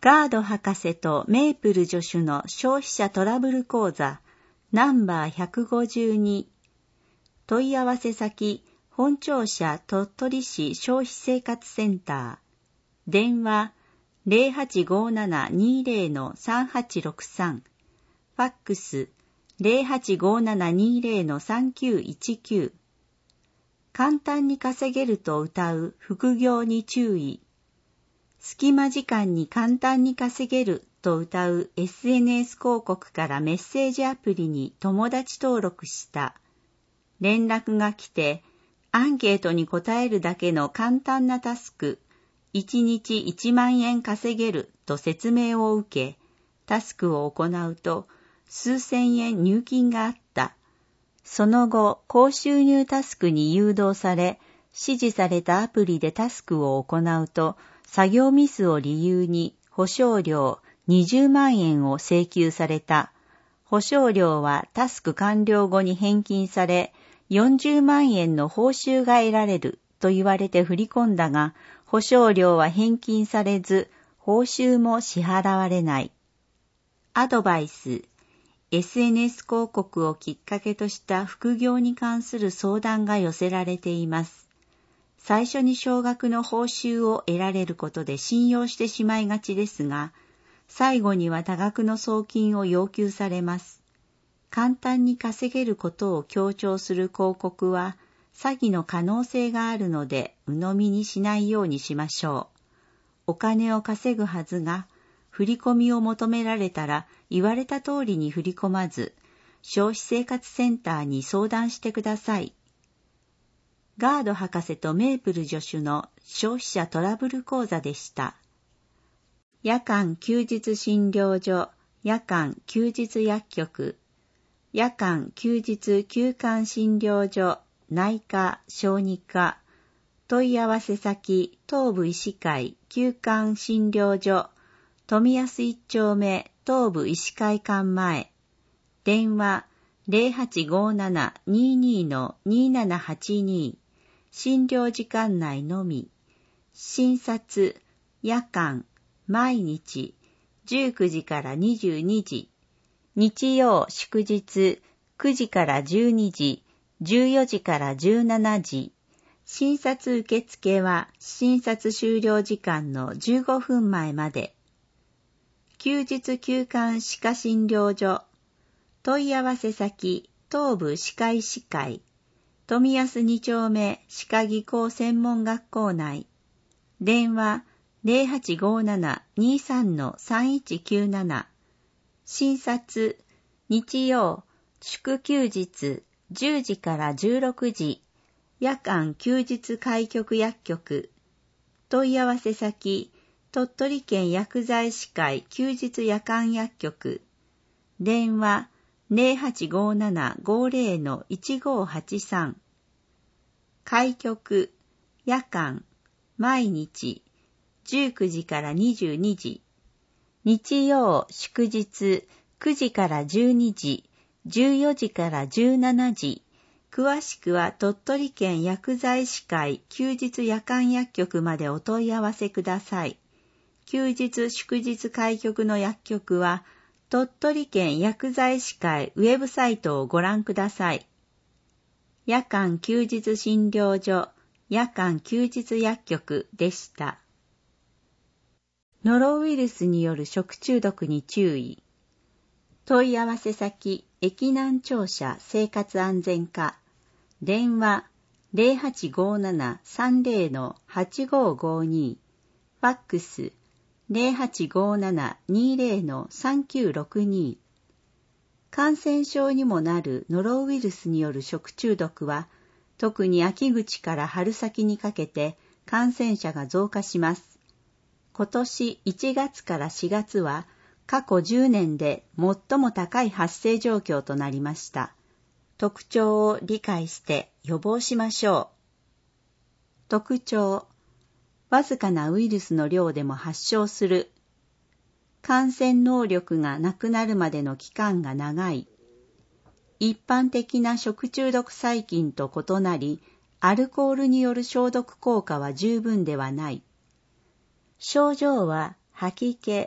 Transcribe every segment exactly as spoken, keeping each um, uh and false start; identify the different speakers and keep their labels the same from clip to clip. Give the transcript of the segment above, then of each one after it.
Speaker 1: ガード博士とメープル助手の消費者トラブル講座ナンバーひゃくごじゅうに。問い合わせ先本庁舎鳥取市消費生活センター。電話 ゼロはちごーななにーゼロ さんはちろくさん。ファックス ゼロはちごーななにーゼロ さんきゅういちきゅう。簡単に稼げると謳う副業に注意。隙間時間に簡単に稼げると謳う エスエヌエス 広告からメッセージアプリに友達登録した。連絡が来て、アンケートに答えるだけの簡単なタスク、いちにちいちまんえん稼げると説明を受け、タスクを行うと数千円入金があった。その後、高収入タスクに誘導され、指示されたアプリでタスクを行うと、作業ミスを理由に保証料にじゅうまんえんを請求された。保証料はタスク完了後に返金され、よんじゅうまんえんの報酬が得られると言われて振り込んだが、保証料は返金されず、報酬も支払われない。アドバイス。エスエヌエス 広告をきっかけとした副業に関する相談が寄せられています。最初に少額の報酬を得られることで信用してしまいがちですが、最後には多額の送金を要求されます。簡単に稼げることを強調する広告は、詐欺の可能性があるので、鵜呑みにしないようにしましょう。お金を稼ぐはずが、振り込みを求められたら言われた通りに振り込まず、消費生活センターに相談してください。ガード博士とメープル助手の消費者トラブル講座でした。夜間休日診療所、夜間休日薬局、夜間休日休館診療所、内科、小児科、問い合わせ先、東部医師会、休館診療所、富安一丁目、東部医師会館前、電話ゼロはちごーななにーにーのにーななはちにー、診療時間内のみ、診察、夜間、毎日、じゅうくじからにじゅうにじ、日曜祝日、くじからじゅうにじ、じゅうよじからじゅうしちじ、診察受付は診察終了時間のじゅうごふんまえまで。休日休館歯科診療所、問い合わせ先、東部歯科医師会、富安に丁目歯科技工専門学校内、電話ゼロはちごーななにーさんのさんいちきゅうなな、診察、日曜、祝休日、じゅうじからじゅうろくじ、夜間休日開局薬局、問い合わせ先、鳥取県薬剤師会休日夜間薬局、電話ゼロはちごーななごーゼロのいちごーはちさん、開局、夜間、毎日、じゅうくじからにじゅうにじ、日曜祝日くじからじゅうにじ、じゅうよじからじゅうしちじ、詳しくは鳥取県薬剤師会休日夜間薬局までお問い合わせください。休日祝日開局の薬局は鳥取県薬剤師会ウェブサイトをご覧ください。夜間休日診療所、夜間休日薬局でした。ノロウイルスによる食中毒に注意。問い合わせ先、駅南庁舎生活安全課、電話ゼロはちごーななさんゼロのはちごーごーに、ファックスゼロはちごーななにーゼロのさんきゅうろくに。感染症にもなるノロウイルスによる食中毒は、特に秋口から春先にかけて感染者が増加します。今年いちがつからしがつは過去じゅうねんで最も高い発生状況となりました。特徴を理解して予防しましょう。特徴、わずかなウイルスの量でも発症する。感染能力がなくなるまでの期間が長い。一般的な食中毒細菌と異なり、アルコールによる消毒効果は十分ではない。症状は吐き気、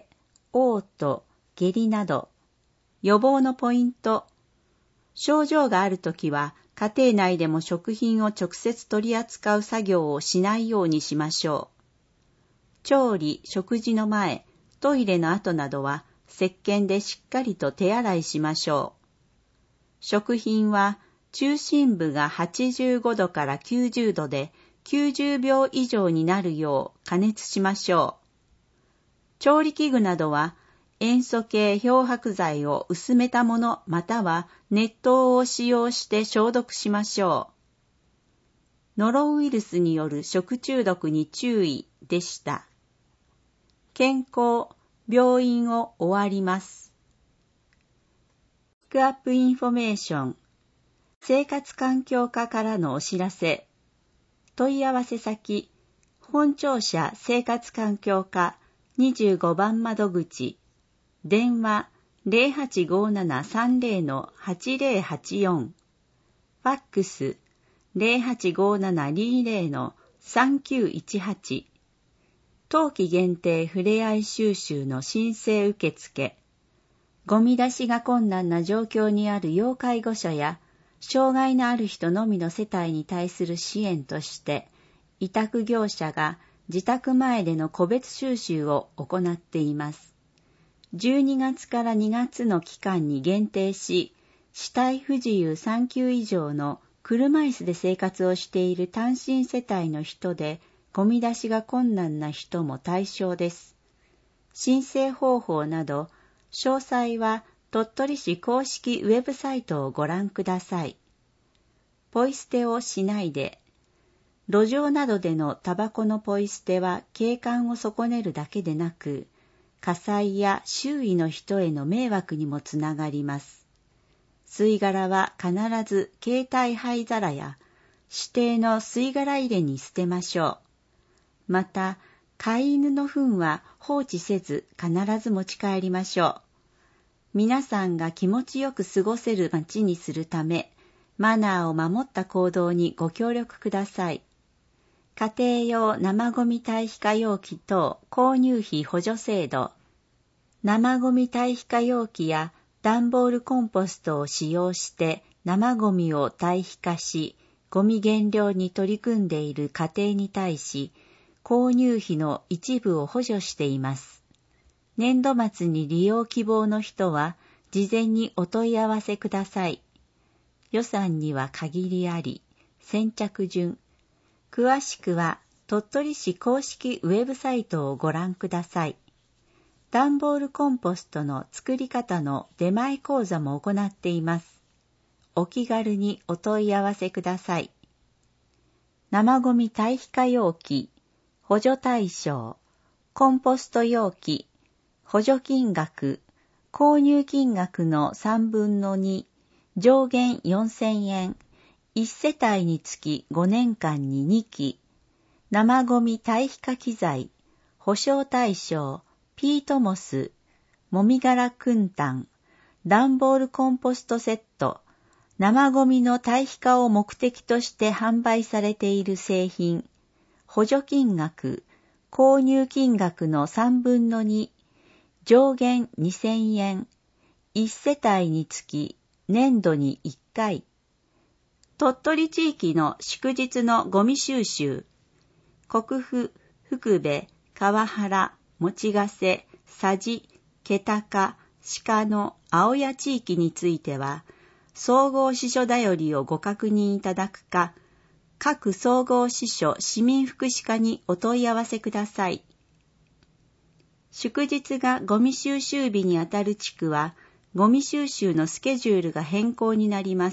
Speaker 1: 嘔吐、下痢など。予防のポイント。症状があるときは、家庭内でも食品を直接取り扱う作業をしないようにしましょう。調理、食事の前、トイレの後などは、石鹸でしっかりと手洗いしましょう。食品は、中心部がはちじゅうごどからきゅうじゅうどできゅうじゅうびょう以上になるよう加熱しましょう。調理器具などは、塩素系漂白剤を薄めたものまたは熱湯を使用して消毒しましょう。ノロウイルスによる食中毒に注意でした。健康、病院を終わります。ピックアップインフォメーション。生活環境課からのお知らせ。問い合わせ先、本庁舎生活環境課にじゅうごばん窓口。電話 ゼロはちごーななさんゼロのはちゼロはちよん。ファックス ゼロはちごーななにゼロのさんきゅういちはち。冬季限定ふれあい収集の申請受付。ゴミ出しが困難な状況にある要介護者や障害のある人のみの世帯に対する支援として、委託業者が自宅前での個別収集を行っています。じゅうにがつからにがつの期間に限定し、肢体不自由さんきゅう以上の車椅子で生活をしている単身世帯の人で、ゴミ出しが困難な人も対象です。申請方法など、詳細は鳥取市公式ウェブサイトをご覧ください。ポイ捨てをしないで。路上などでのタバコのポイ捨ては景観を損ねるだけでなく、火災や周囲の人への迷惑にもつながります。吸い殻は必ず携帯灰皿や指定の吸い殻入れに捨てましょう。また、飼い犬の糞は放置せず必ず持ち帰りましょう。皆さんが気持ちよく過ごせる街にするため、マナーを守った行動にご協力ください。家庭用生ゴミ堆肥化容器等購入費補助制度。生ゴミ堆肥化容器や段ボールコンポストを使用して生ゴミを堆肥化し、ゴミ減量に取り組んでいる家庭に対し、購入費の一部を補助しています。年度末に利用希望の人は、事前にお問い合わせください。予算には限りあり、先着順。詳しくは、鳥取市公式ウェブサイトをご覧ください。段ボールコンポストの作り方の出前講座も行っています。お気軽にお問い合わせください。生ゴミ堆肥化容器、補助対象、コンポスト容器、補助金額、購入金額のさんぶんのに、上限よんせんえん、いち世帯につきごねんかんににき、生ゴミ堆肥化機材、保証対象、ピートモス、もみ殻燻炭、段ボールコンポストセット、生ゴミの堆肥化を目的として販売されている製品、補助金額、購入金額のさんぶんのに、上限にせんえん、いち世帯につき年度にいっかい。鳥取地域の祝日のゴミ収集、国府、福部、川原、用瀬、佐治、気高、鹿野、青谷地域については、総合支所だよりをご確認いただくか、各総合支所市民福祉課にお問い合わせください。祝日がゴミ収集日にあたる地区は、ゴミ収集のスケジュールが変更になります。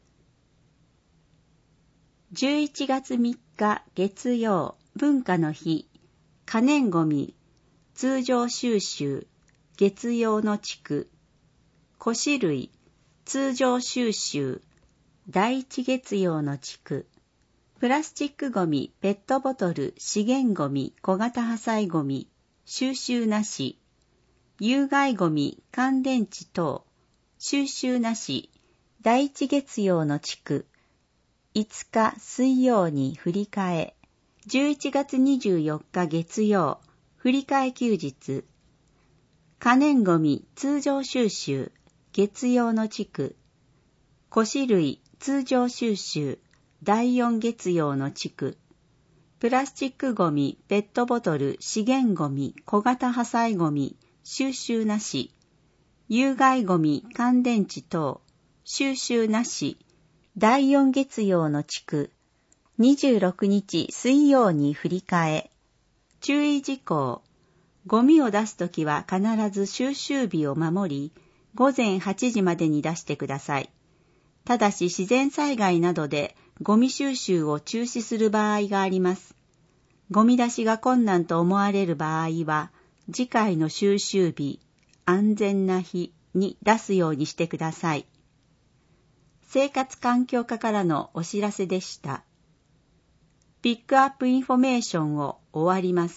Speaker 1: じゅういちがつみっか月曜、文化の日、可燃ゴミ、通常収集、月曜の地区、古紙類、通常収集、第一月曜の地区、プラスチックゴミ、ペットボトル、資源ゴミ、小型破砕ゴミ、収集なし、有害ゴミ、乾電池等、収集なし、第一月曜の地区、いつか水曜に振り替え、じゅういちがつにじゅうよっか月曜、振り替え休日、 可燃ごみ通常収集、月曜の地区。古紙類通常収集、だいよん月曜の地区。プラスチックごみ、ペットボトル、資源ごみ、小型破砕ごみ、収集なし。有害ごみ、乾電池等、収集なし。だいよん月曜の地区。にじゅうろくにち水曜に振り替え。注意事項。ゴミを出すときは必ず収集日を守り、ごぜんはちじまでに出してください。ただし自然災害などでゴミ収集を中止する場合があります。ゴミ出しが困難と思われる場合は、次回の収集日、安全な日に出すようにしてください。生活環境課からのお知らせでした。ピックアップインフォメーションを終わります。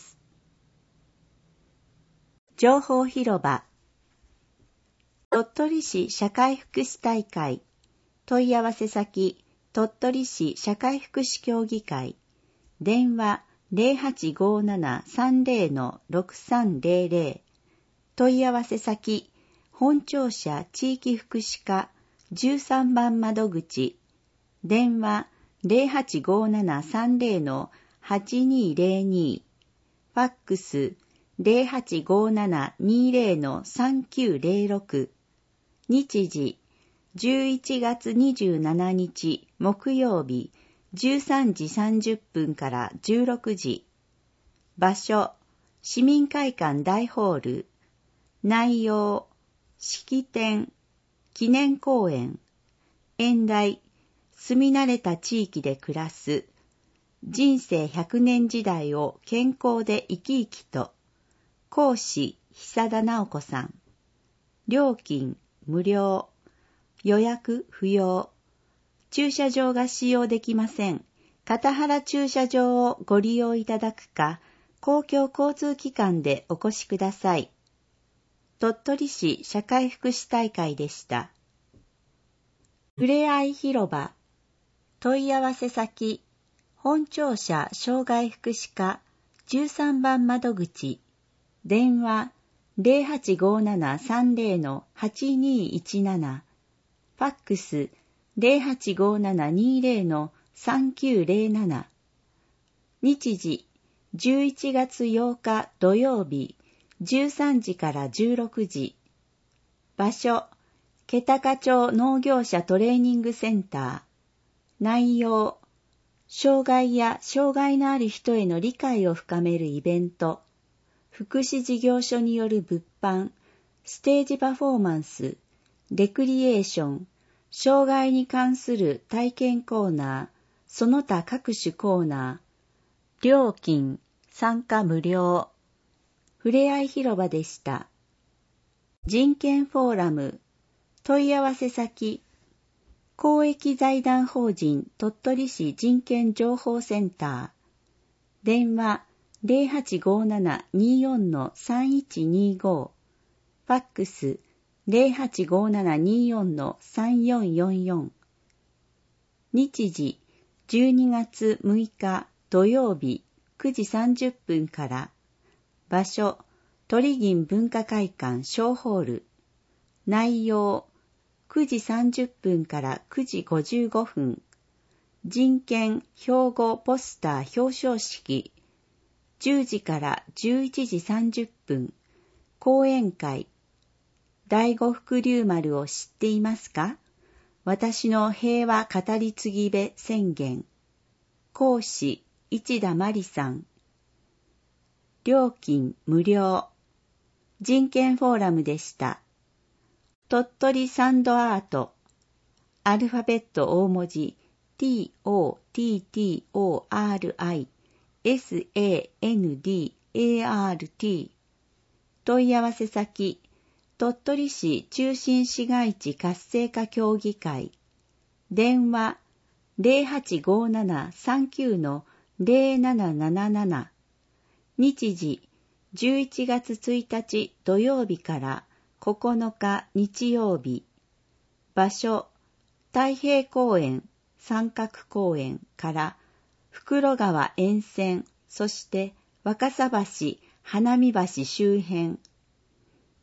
Speaker 1: 情報広場。鳥取市社会福祉大会。問い合わせ先、鳥取市社会福祉協議会。電話 ゼロはちごーななさんゼロのろくさんゼロゼロ。問い合わせ先、本庁舎地域福祉課じゅうさんばん窓口。電話 ゼロはちごーななさんゼロのはちにーゼロに。ファックスゼロはちごーななにーゼロのさんきゅうゼロろく。日時じゅういちがつにじゅうしちにち木曜日じゅうさんじさんじゅっぷんからじゅうろくじ。場所市民会館大ホール。内容式典記念講演。演題住み慣れた地域で暮らす人生ひゃくねん時代を健康で生き生きと。講師久田直子さん。料金無料。予約不要。駐車場が使用できません。片原駐車場をご利用いただくか、公共交通機関でお越しください。鳥取市社会福祉大会でした。ふれあい広場。問い合わせ先、本庁舎障害福祉課じゅうさんばん窓口。電話ゼロはちごーななさんゼロのはちにーいちなな。ファックスゼロはちごーななにーゼロのさんきゅうゼロなな。日時じゅういちがつようか土曜日じゅうさんじからじゅうろくじ。場所気高町農業者トレーニングセンター。内容障害や障害のある人への理解を深めるイベント。福祉事業所による物販、ステージパフォーマンス、レクリエーション、障害に関する体験コーナー、その他各種コーナー、料金、参加無料。ふれあい広場でした。人権フォーラム、問い合わせ先、公益財団法人鳥取市人権情報センター。電話ゼロはちごーななにーよんのさんいちにーご。ファックスゼロはちごーななにーよんのさんよんよんよん。日時じゅうにがつむいか土曜日くじさんじゅっぷんから。場所鳥銀文化会館小ホール。内容くじさんじゅっぷんからくじごじゅうごふん。人権標語ポスター表彰式。じゅうじからじゅういちじさんじゅっぷん。講演会。第五福竜丸を知っていますか？私の平和語り継ぎ部宣言。講師市田真理さん。料金無料。人権フォーラムでした。鳥取サンドアート。アルファベット大文字 ティーオーティーティーオーアールアイエスエーエヌディーエーアールティー。問い合わせ先、鳥取市中心市街地活性化協議会。電話ゼロはちごーななさんきゅうのゼロなななななな。日時じゅういちがつついたち土曜日からここのか日曜日。場所太平公園三角公園から袋川沿線、そして若狭橋、花見橋周辺。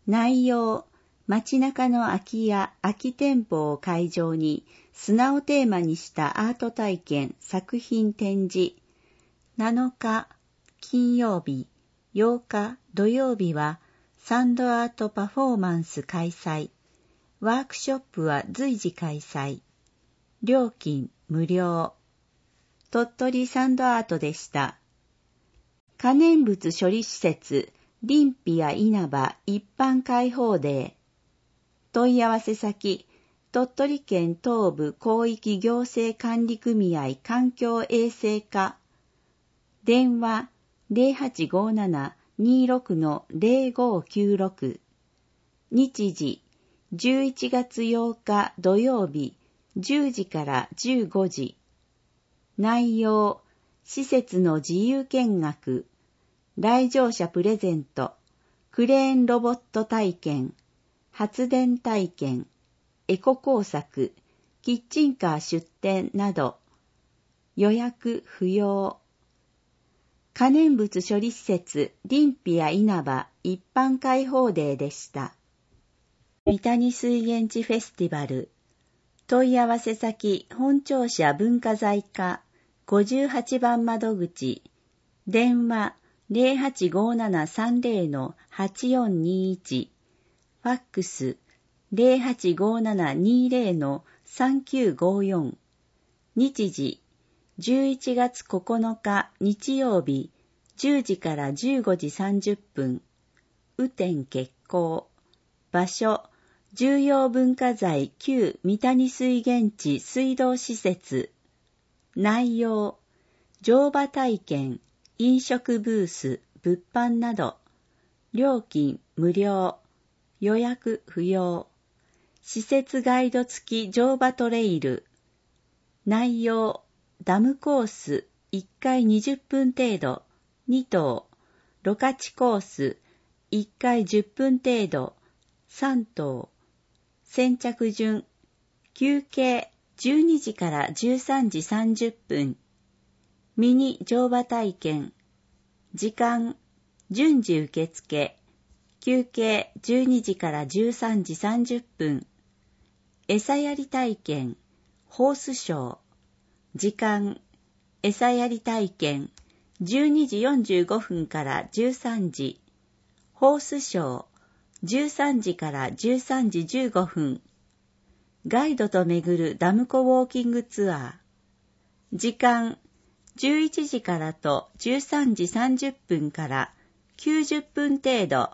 Speaker 1: 内容、街中の空き家、空き店舗を会場に砂をテーマにしたアート体験、作品展示。なのか金曜日、ようか土曜日はサンドアートパフォーマンス開催。ワークショップは随時開催。料金無料。鳥取サンドアートでした。可燃物処理施設、リンピア稲葉一般開放デー。問い合わせ先、鳥取県東部広域行政管理組合環境衛生課。電話 ゼロはちごななにろくのゼロごきゅうろく。日時、じゅういちがつようか土曜日、じゅうじからじゅうごじ。内容、施設の自由見学、来場者プレゼント、クレーンロボット体験、発電体験、エコ工作、キッチンカー出店など、予約不要。可燃物処理施設、リンピア稲葉一般開放デーでした。三谷水源地フェスティバル。問い合わせ先、本庁舎文化財課ごじゅうはちばん窓口。電話ゼロはちごななさんゼロのはちよんにいち。ファックスゼロはちごななにゼロのさんきゅうごよん。日時じゅういちがつここのか日曜日じゅうじからじゅうごじさんじゅっぷん。雨天決行。場所重要文化財旧三谷水源地水道施設。内容乗馬体験、飲食ブース、物販など。料金無料。予約不要。施設ガイド付き乗馬トレイル。内容ダムコースいっかいにじゅっぷん程度に頭。ロカチコースいっかいじゅっぷん程度さん頭。先着順。休憩じゅうにじからじゅうさんじさんじゅっぷん。ミニ乗馬体験。時間順次受付。休憩じゅうにじからじゅうさんじさんじゅっぷん。餌やり体験。ホースショー。時間餌やり体験じゅうにじよんじゅうごふんからじゅうさんじ。ホースショーじゅうさんじからじゅうさんじじゅうごふん。ガイドと巡るダム湖ウォーキングツアー。時間じゅういちじからとじゅうさんじさんじゅっぷんからきゅうじゅっぷん程度。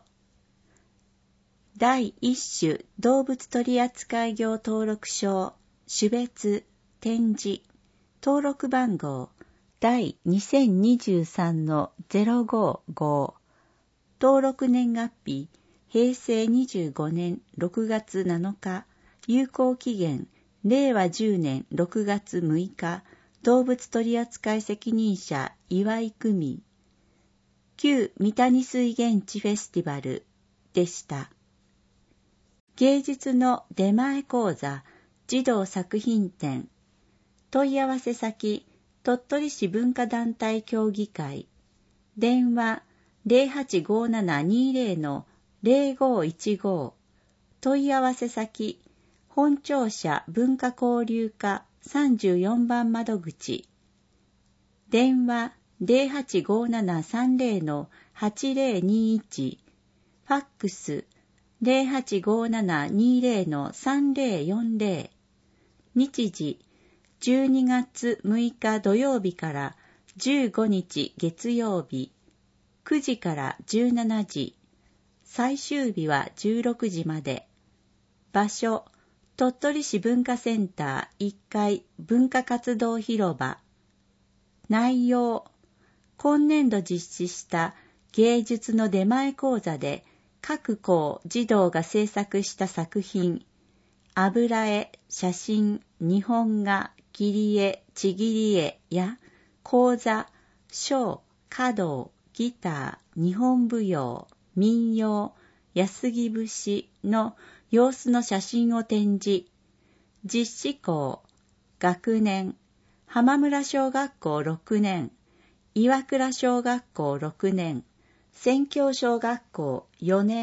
Speaker 1: 第一種動物取扱業登録証、種別、展示、登録番号第にせんにじゅうさんのゼロごご。登録年月日へいせいにじゅうごねんろくがつなのか。有効期限れいわじゅうねんろくがつむいか。動物取扱責任者岩井久美。旧三谷水源地フェスティバルでした。芸術の出前講座、児童作品展。問い合わせ先、鳥取市文化団体協議会。電話ゼロはちごななにゼロのゼロごいちご。問い合わせ先、本庁舎文化交流課さんじゅうよんばん窓口。電話ゼロはちごななさんゼロのはちゼロにいち。ファックスゼロはちごななにゼロのさんゼロよんゼロ。日時じゅうにがつむいか土曜日からじゅうごにち月曜日くじからじゅうしちじ。最終日はじゅうろくじまで。場所鳥取市文化センターいっかい文化活動広場。内容今年度実施した芸術の出前講座で各校児童が制作した作品、油絵、写真、日本画、切り絵、ちぎり絵や講座、書、華道、ギター、日本舞踊、民謡、安来節の様子の写真を展示。実施校、学年、浜村小学校ろくねん、岩倉小学校ろくねん、仙郷小学校よねん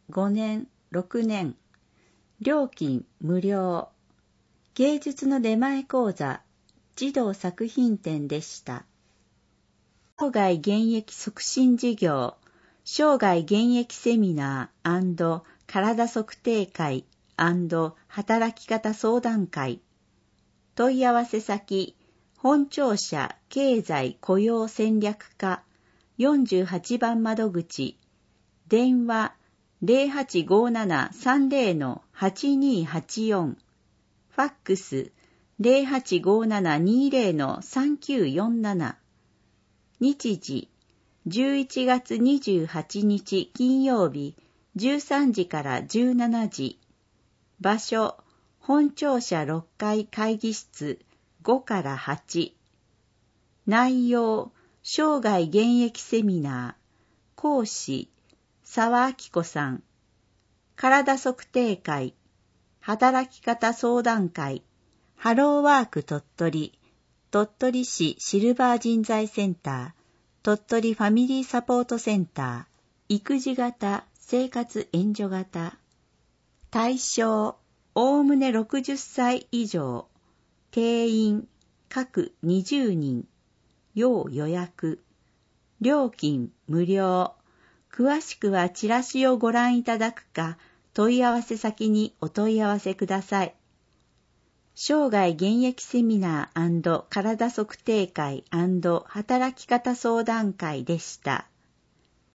Speaker 1: ごねん、ろくねん。料金無料。芸術の出前講座、児童作品展でした。生涯現役促進事業、生涯現役セミナー&体測定会&働き方相談会。問い合わせ先、本庁舎経済雇用戦略課よんじゅうはちばん窓口、電話 ゼロはちごーななさんゼロのはちにーはちよん、ファックス ゼロはちごーななにーゼロのさんきゅうよんなな、日時じゅういちがつにじゅうはちにち金曜日じゅうさんじからじゅうしちじ、場所本庁舎ろっかい会議室ごからはち、内容生涯現役セミナー、講師沢明子さん、体測定会、働き方相談会、ハローワーク鳥取、鳥取市シルバー人材センター、鳥取ファミリーサポートセンター、育児型生活援助型。対象おおむねろくじゅっさい以上、定員各にじゅうにん、要予約。料金無料。詳しくはチラシをご覧いただくか、問い合わせ先にお問い合わせください。生涯現役セミナー&体測定会&働き方相談会でした。